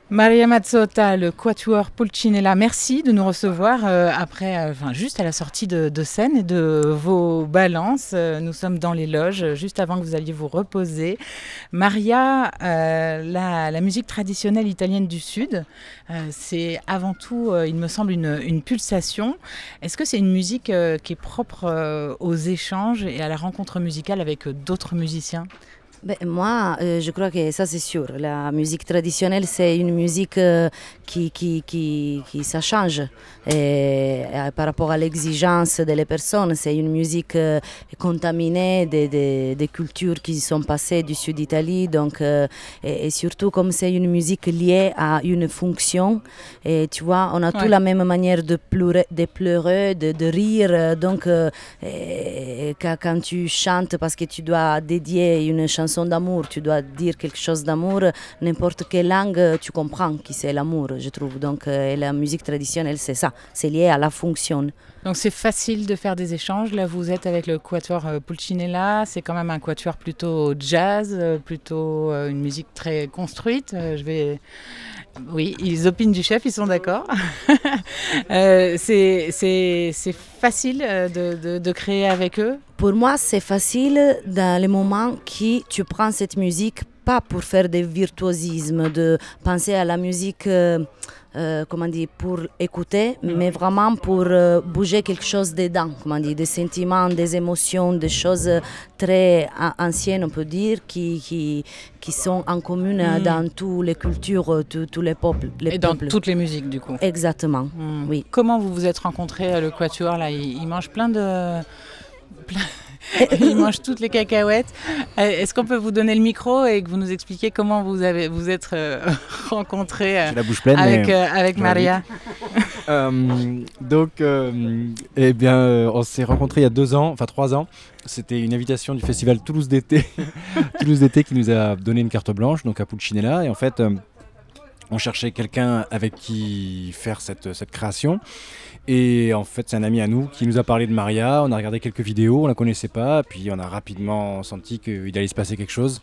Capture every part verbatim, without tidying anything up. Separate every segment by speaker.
Speaker 1: Maria Mazzotta, le Quatuor Pulcinella, merci de nous recevoir euh, après, euh, enfin, juste à la sortie de, de scène et de vos balances. Euh, nous sommes dans les loges, juste avant que vous alliez vous reposer. Maria, euh, la, la musique traditionnelle italienne du Sud, euh, c'est avant tout, euh, il me semble, une, une pulsation. Est-ce que c'est une musique euh, qui est propre euh, aux échanges et à la rencontre musicale avec euh, d'autres musiciens ?
Speaker 2: Ben, moi, euh, je crois que ça c'est sûr. La musique traditionnelle, c'est une musique euh, qui, qui, qui, qui ça change. Et, euh, par rapport à l'exigence des personnes, c'est une musique euh, contaminée des, des, des cultures qui sont passées du sud d'Italie. Donc, euh, et, et surtout, comme c'est une musique liée à une fonction, et tu vois, on a ouais. tous la même manière de pleurer, de, pleurer, de, de rire. Donc, euh, et, quand tu chantes parce que tu dois dédier une chanson d'amour, tu dois dire quelque chose d'amour, n'importe quelle langue, tu comprends qui c'est l'amour, je trouve. Donc euh, la musique traditionnelle, c'est ça, c'est lié à la fonction.
Speaker 1: Donc c'est facile de faire des échanges. Là, vous êtes avec le Quatuor euh, Pulcinella, c'est quand même un quatuor plutôt jazz, euh, plutôt euh, une musique très construite. Euh, je vais... Oui, ils opinent du chef, ils sont d'accord. euh, c'est, c'est, c'est facile de, de, de créer avec eux.
Speaker 2: Pour moi, c'est facile dans les moments que tu prends cette musique, pas pour faire des virtuosismes, de penser à la musique, euh, euh, comment dire, pour écouter, mmh. mais vraiment pour euh, bouger quelque chose dedans, comment dire, des sentiments, des émotions, des choses très anciennes, on peut dire, qui, qui, qui sont en commun mmh. dans toutes les cultures, tous, tous les peuples. Les
Speaker 1: Et dans
Speaker 2: peuples.
Speaker 1: Toutes les musiques, du coup.
Speaker 2: Exactement,
Speaker 1: mmh.
Speaker 2: oui.
Speaker 1: Comment vous vous êtes rencontrés, le Quatuor, là, il, il mange plein de... Plein... Il mange toutes les cacahuètes. Est-ce qu'on peut vous donner le micro et que vous nous expliquiez comment vous avez vous êtes euh, rencontrés euh,
Speaker 3: la bouche pleine,
Speaker 1: avec,
Speaker 3: mais...
Speaker 1: euh, avec Maria
Speaker 3: euh, Donc, euh, eh bien, euh, on s'est rencontrés il y a deux ans, enfin trois ans. C'était une invitation du festival Toulouse d'été, Toulouse d'été qui nous a donné une carte blanche, donc à Pulcinella. Et en fait, euh, on cherchait quelqu'un avec qui faire cette, cette création. Et en fait, c'est un ami à nous qui nous a parlé de Maria. On a regardé quelques vidéos, on ne la connaissait pas. Puis on a rapidement senti qu'il allait se passer quelque chose.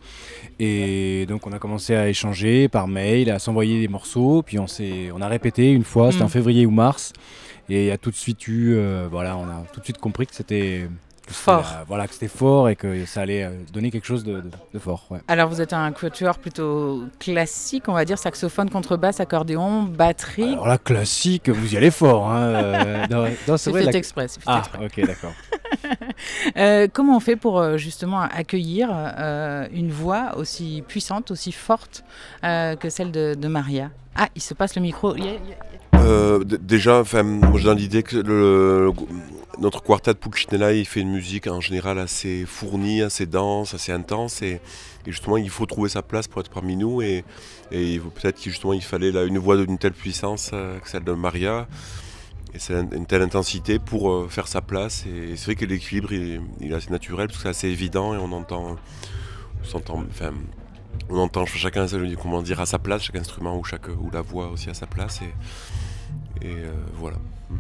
Speaker 3: Et donc on a commencé à échanger par mail, à s'envoyer des morceaux. Puis on, s'est, on a répété une fois, c'était mmh. en février ou mars. Et il y a tout de suite eu, euh, voilà, on a tout de suite compris que c'était...
Speaker 1: Fort.
Speaker 3: C'était, euh, voilà, que c'était fort et que ça allait euh, donner quelque chose de, de, de fort. Ouais.
Speaker 1: Alors vous êtes un quatuor plutôt classique, on va dire, saxophone, contrebasse, accordéon, batterie.
Speaker 3: Alors là, classique, vous y allez fort. Hein, euh, dans, dans,
Speaker 1: c'est, c'est
Speaker 3: vrai,
Speaker 1: fait
Speaker 3: la...
Speaker 1: exprès. C'est fait
Speaker 3: ah,
Speaker 1: exprès.
Speaker 3: ok, d'accord.
Speaker 1: euh, comment on fait pour justement accueillir euh, une voix aussi puissante, aussi forte euh, que celle de, de Maria ? Ah, il se passe le micro. Yeah, yeah, yeah.
Speaker 4: Euh, d- déjà, moi j'ai dans l'idée que le, le, notre quartet Pulcinella il fait une musique en général assez fournie, assez dense, assez intense et, et justement il faut trouver sa place pour être parmi nous et, et peut-être qu'il justement il fallait là, une voix d'une telle puissance euh, que celle de Maria et c'est une telle intensité pour euh, faire sa place et, et c'est vrai que l'équilibre il, il est assez naturel parce que c'est assez évident et on entend, on s'entend, enfin, on entend chacun comment dire à sa place, chaque instrument ou chaque ou la voix aussi à sa place et Et euh, voilà.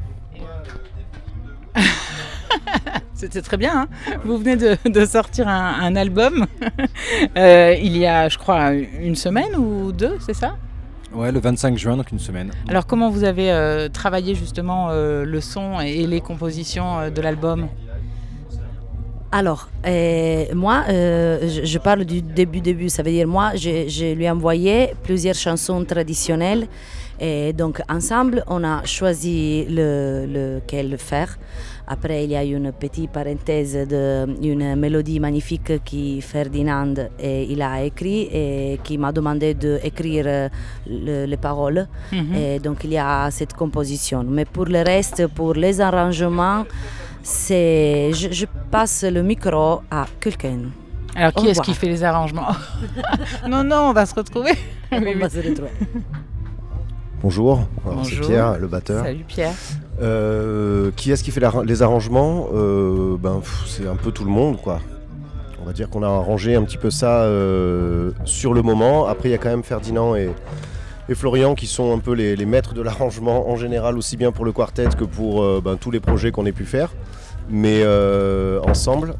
Speaker 1: C'était très bien. Hein, vous venez de, de sortir un, un album euh, il y a, je crois, une semaine ou deux, c'est ça ?
Speaker 3: Ouais, le vingt-cinq juin, donc une semaine.
Speaker 1: Alors, comment vous avez euh, travaillé justement euh, le son et les compositions euh, de l'album ?
Speaker 2: Alors, euh, moi, euh, je, je parle du début, début. Ça veut dire, moi, je, je lui ai envoyé plusieurs chansons traditionnelles. Et donc, ensemble, on a choisi le, lequel faire. Après, il y a une petite parenthèse d'une mélodie magnifique que Ferdinand et il a écrit et qui m'a demandé d'écrire le, les paroles. Mm-hmm. Et donc, il y a cette composition. Mais pour le reste, pour les arrangements, c'est, je, je passe le micro à quelqu'un.
Speaker 1: Alors, qui Au est-ce revoir. Qui fait les arrangements ? Non, non, on va se retrouver.
Speaker 2: On oui, va oui. se retrouver.
Speaker 5: Bonjour, Alors,
Speaker 1: Bonjour.
Speaker 5: c'est Pierre, le batteur.
Speaker 1: Salut Pierre.
Speaker 5: Euh, qui est-ce qui fait la, les arrangements euh, ben, pff, c'est un peu tout le monde, quoi. On va dire qu'on a arrangé un petit peu ça euh, sur le moment. Après, il y a quand même Ferdinand et, et Florian qui sont un peu les, les maîtres de l'arrangement en général, aussi bien pour le quartet que pour euh, ben, tous les projets qu'on ait pu faire. Mais euh, ensemble...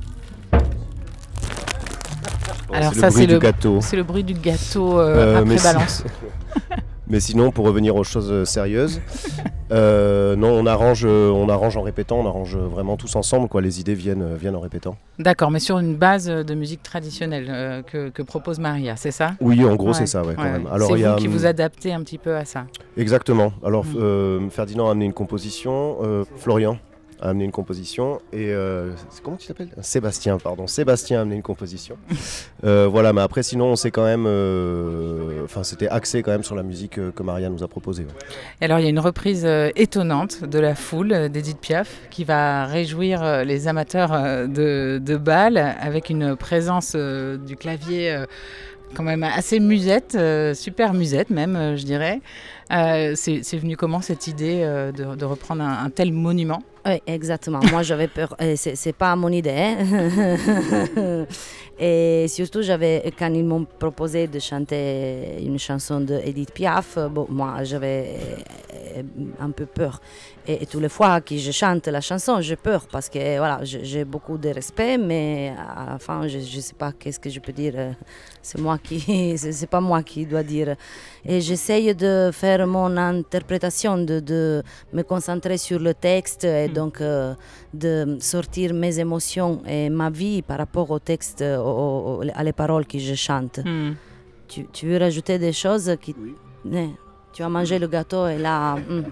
Speaker 1: Bon, Alors
Speaker 5: c'est
Speaker 1: ça,
Speaker 5: le bruit
Speaker 1: c'est,
Speaker 5: du
Speaker 1: le,
Speaker 5: gâteau.
Speaker 1: c'est le bruit du gâteau euh, euh, après balance.
Speaker 5: Mais sinon, pour revenir aux choses sérieuses, euh, non, on arrange, on arrange en répétant, on arrange vraiment tous ensemble, quoi. Les idées viennent, viennent en répétant.
Speaker 1: D'accord, mais sur une base de musique traditionnelle euh, que, que propose Maria, c'est ça?
Speaker 5: Oui, en gros,
Speaker 1: Ouais,
Speaker 5: c'est ça, ouais, quand
Speaker 1: ouais.
Speaker 5: même. Alors,
Speaker 1: c'est
Speaker 5: il y
Speaker 1: vous
Speaker 5: a,
Speaker 1: qui vous adaptez un petit peu à ça.
Speaker 5: Exactement. Alors,
Speaker 1: Mm.
Speaker 5: euh, Ferdinand a amené une composition, euh, Florian a amené une composition, et euh, c'est- comment tu t'appelles? Sébastien, pardon. Sébastien a amené une composition. Euh, voilà, mais après, sinon, on s'est quand même, euh, enfin, c'était axé quand même sur la musique euh, que Maria nous a proposée. Ouais.
Speaker 1: Et alors, il y a une reprise euh, étonnante de La Foule euh, d'Edith Piaf qui va réjouir euh, les amateurs euh, de, de bal avec une présence euh, du clavier euh, quand même assez musette, euh, super musette même, euh, je dirais. Euh, c'est, c'est venu comment cette idée euh, de, de reprendre un, un tel monument?
Speaker 2: Oui, exactement. Moi, j'avais peur. Et c'est, c'est pas mon idée. Hein. Et surtout, j'avais, quand ils m'ont proposé de chanter une chanson d'Edith Piaf, bon, moi, j'avais euh, un peu peur. Et, et toutes les fois que je chante la chanson, j'ai peur parce que voilà, j'ai, j'ai beaucoup de respect, mais à la fin, je ne sais pas qu'est-ce que je peux dire. C'est moi qui, c'est, c'est pas moi qui dois dire. Et j'essaye de faire mon interprétation, de, de me concentrer sur le texte et mm. donc euh, de sortir mes émotions et ma vie par rapport au texte, au, au, à les paroles que je chante. Mm. Tu, tu veux rajouter des choses qui...
Speaker 4: Oui.
Speaker 2: Eh, tu as mangé le gâteau et là... Mm.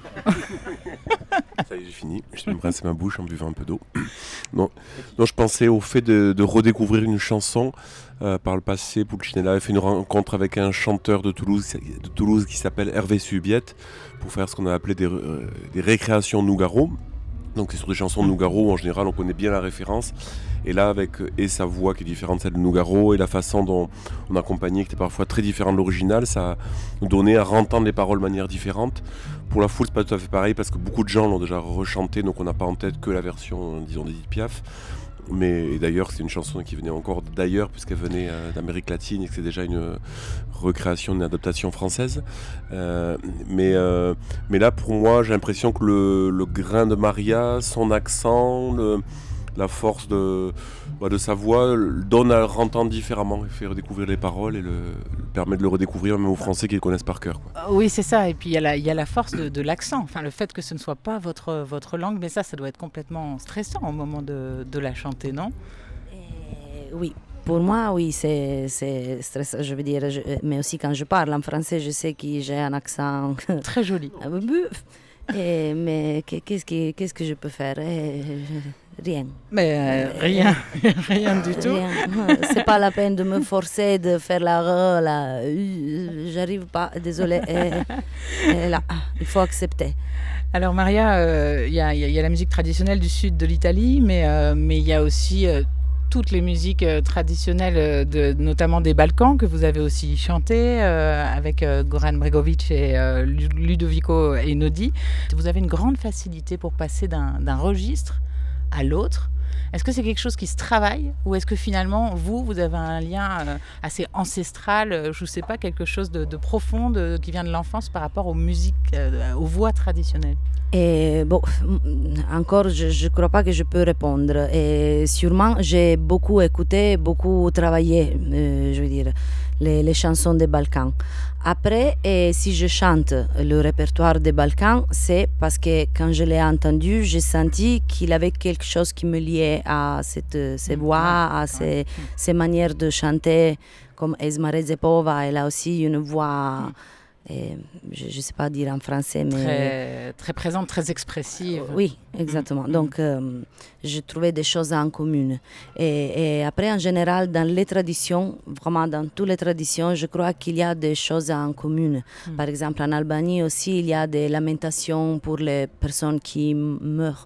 Speaker 4: Ça y est, j'ai fini. Je me rincer ma bouche en buvant un peu d'eau. Non, non, je pensais au fait de, de redécouvrir une chanson. Euh, par le passé, Pulcinella avait fait une rencontre avec un chanteur de Toulouse, de Toulouse qui s'appelle Hervé Subiette pour faire ce qu'on a appelé des, euh, des récréations Nougaro. Donc c'est sur des chansons de Nougaro où en général on connaît bien la référence. Et là avec et sa voix qui est différente de celle de Nougaro et la façon dont on accompagnait qui était parfois très différente de l'original, ça nous donnait à entendre les paroles de manière différente. Pour La Foule c'est pas tout à fait pareil parce que beaucoup de gens l'ont déjà rechanté, donc on n'a pas en tête que la version disons d'Edith Piaf. Mais et d'ailleurs c'est une chanson qui venait encore d'ailleurs puisqu'elle venait euh, d'Amérique latine et que c'est déjà une euh, recréation, une adaptation française. Euh, mais, euh, mais là pour moi j'ai l'impression que le, le grain de Maria, son accent, le, la force de, bah, de sa voix donne à entendre différemment et fait redécouvrir les paroles et le, permet de le redécouvrir même aux Français qui le connaissent par cœur, quoi.
Speaker 1: Oui, c'est ça. Et puis il y, y a la force de, de l'accent. Enfin, le fait que ce ne soit pas votre, votre langue, mais ça, ça doit être complètement stressant au moment de, de la chanter, non?
Speaker 2: Et oui. Pour moi, oui, c'est, c'est stressant, je veux dire, je, mais aussi quand je parle en français, je sais que j'ai un accent...
Speaker 1: Très joli.
Speaker 2: Et, mais qu'est-ce que, qu'est-ce que je peux faire? Et, rien.
Speaker 1: Mais euh, rien, rien du tout. Rien.
Speaker 2: C'est pas la peine de me forcer de faire la... la j'arrive pas, désolée. Et, et là, il faut accepter.
Speaker 1: Alors Maria, il euh, y, y, y a la musique traditionnelle du sud de l'Italie, mais il euh, mais y a aussi... Euh, toutes les musiques euh, traditionnelles, de, notamment des Balkans, que vous avez aussi chantées euh, avec euh, Goran Bregovic et euh, Ludovico Einaudi. Vous avez une grande facilité pour passer d'un, d'un registre à l'autre. Est-ce que c'est quelque chose qui se travaille ou est-ce que finalement, vous, vous avez un lien euh, assez ancestral, euh, je ne sais pas, quelque chose de, de profond de, qui vient de l'enfance par rapport aux musiques, euh, aux voix traditionnelles?
Speaker 2: Et bon, encore, je ne crois pas que je peux répondre. Et sûrement, j'ai beaucoup écouté, beaucoup travaillé, euh, je veux dire, les, les chansons des Balkans. Après, et si je chante le répertoire des Balkans, c'est parce que quand je l'ai entendu, j'ai senti qu'il avait quelque chose qui me liait à cette, ces voix, à ces, ces manières de chanter, comme Esma Rezepova, elle a aussi une voix... Et je ne sais pas dire en français, mais...
Speaker 1: Très, très présente, très expressive.
Speaker 2: Oui, exactement. Mmh. Donc, euh, j'ai trouvé des choses en commun. Et, et après, en général, dans les traditions, vraiment dans toutes les traditions, je crois qu'il y a des choses en commun. Mmh. Par exemple, en Albanie aussi, il y a des lamentations pour les personnes qui meurent.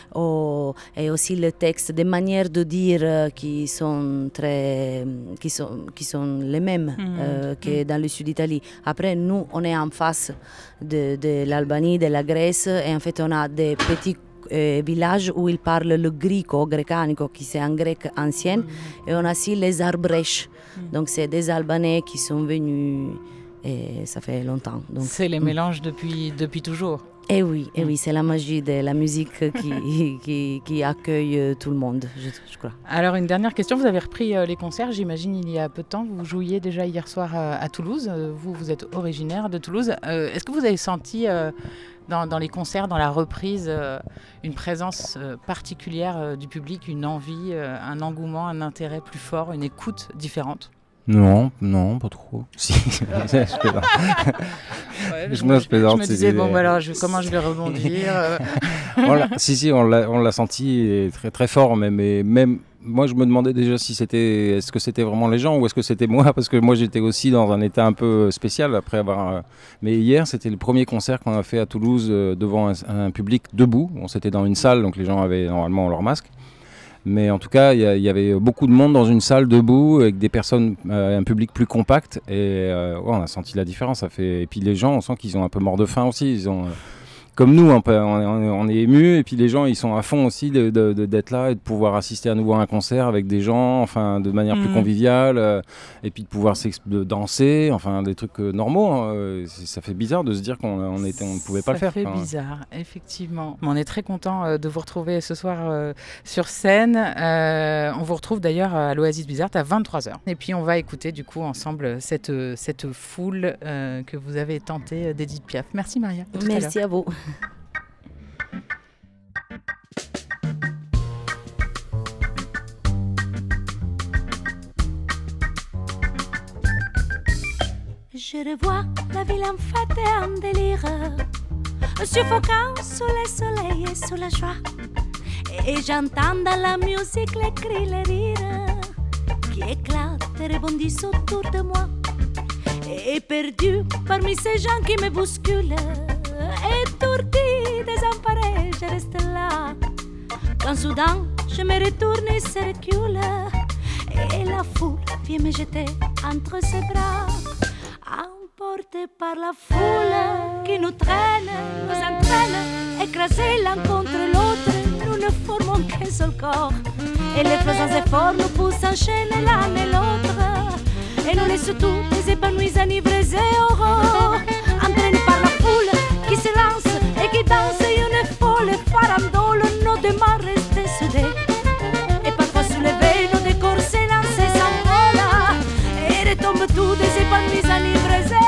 Speaker 2: Oh, et aussi le texte, des manières de dire euh, qui sont très, qui sont, qui sont les mêmes mmh. euh, que mmh. dans le sud d'Italie. Après, nous, on est en face de, de l'Albanie, de la Grèce, et en fait, on a des petits euh, villages où ils parlent le grico, grecanico, qui c'est un grec ancien, mmh. et on a aussi les arbrèches. Mmh. Donc, c'est des Albanais qui sont venus, et ça fait longtemps. Donc,
Speaker 1: c'est les mélanges depuis, depuis toujours.
Speaker 2: Et oui, et oui, c'est la magie de la musique qui, qui, qui accueille tout le monde, je, je crois.
Speaker 1: Alors une dernière question, vous avez repris euh, les concerts, j'imagine il y a peu de temps, vous jouiez déjà hier soir euh, à Toulouse, euh, vous, vous êtes originaire de Toulouse. Euh, est-ce que vous avez senti euh, dans, dans les concerts, dans la reprise, euh, une présence euh, particulière euh, du public, une envie, euh, un engouement, un intérêt plus fort, une écoute différente ?
Speaker 3: Non, non, pas trop. Si, je plaisante.
Speaker 1: Ouais,
Speaker 3: je,
Speaker 1: je,
Speaker 3: me,
Speaker 1: je,
Speaker 3: je,
Speaker 1: je me disais, bon, bah alors, je, comment je vais rebondir euh...
Speaker 3: on l'a, Si, si, on l'a, on l'a senti très, très fort, même, et même moi, je me demandais déjà si c'était, est-ce que c'était vraiment les gens ou est-ce que c'était moi, parce que moi, j'étais aussi dans un état un peu spécial après avoir. Mais hier, c'était le premier concert qu'on a fait à Toulouse devant un, un public debout. On s'était dans une salle, donc les gens avaient normalement leur masque. Mais en tout cas, il y, y avait beaucoup de monde dans une salle debout, avec des personnes, euh, un public plus compact. Et euh, ouais, on a senti la différence. Ça fait... Et puis les gens, on sent qu'ils ont un peu mort de faim aussi. Ils ont, euh, comme nous, un peu, on, on est émus. Et puis les gens, ils sont à fond aussi de, de, de, d'être là et de pouvoir assister à nouveau à un concert avec des gens, enfin, de manière mmh. plus conviviale. Euh, et puis de pouvoir de danser, enfin, des trucs euh, normaux. Hein. Ça fait bizarre de se dire qu'on on était, on ne pouvait pas
Speaker 1: ça
Speaker 3: le faire.
Speaker 1: Ça fait enfin. bizarre, effectivement. On est très content euh, de vous retrouver ce soir euh, sur scène. Euh, on vous retrouve d'ailleurs à l'Oasis Bizarre à vingt-trois heures. Et puis on va écouter du coup ensemble cette, cette foule euh, que vous avez tentée d'Edith Piaf. Merci Maria.
Speaker 2: Merci à, à vous.
Speaker 6: Je revois la ville en fête et en délire, suffocant sous le soleil et sous la joie. Et j'entends dans la musique les cris, les rires qui éclatent et rebondissent autour de moi. Et perdu parmi ces gens qui me bousculent, étourdi, désemparé, je reste là. Quand soudain je me retourne et se recule, et la foule vient me jeter entre ses bras. Emportés par la foule qui nous traîne, nous entraîne, écrasés l'un contre l'autre, nous ne formons qu'un seul corps. Et les flots efforts nous poussent enchaîner l'un et l'autre, et nous laissent tous épanouis, enivrés et aurores. Entraînés par la foule qui se lance et qui danse une folle farandole, nos deux mains restées soudées. Et parfois soulevés, nos décors s'élancent, s'envolent, et retombent tous des épanouis, enivrés et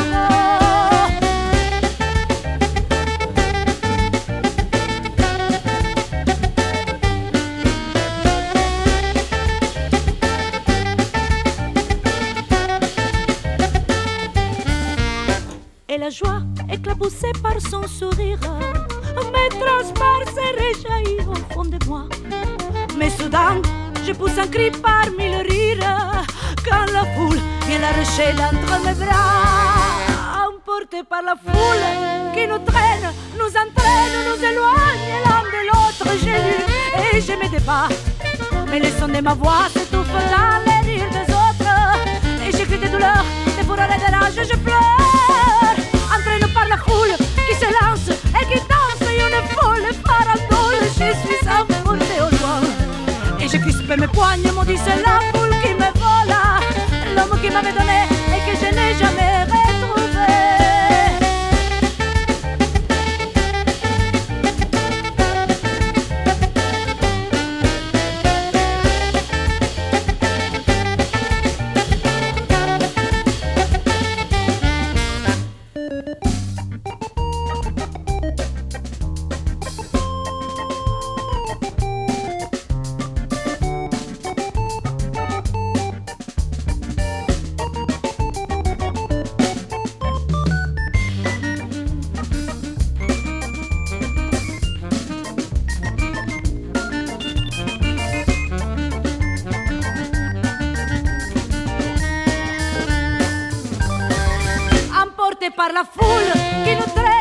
Speaker 6: et la joie éclaboussée par son sourire me transperce et réjaillit au fond de moi. Mais soudain, je pousse un cri parmi le rire quand la foule vient l'arracher d'entre mes bras. Emportés par la foule qui nous traîne, nous entraîne, nous éloigne l'un de l'autre. J'ai lu et je me débat, mais le son de ma voix s'étouffe dans les rires des autres. Et j'écris des douleurs, des fureurs et des rages, je pleure. Entraîné par la foule qui se lance et qui danse une folle farandole, je suis emporté au loin. Et je crispe mes poignes, maudit c'est la foule qui me vola, l'homme qui m'avait donné et que je n'ai jamais retrouvé. Par la foule qui nous traîne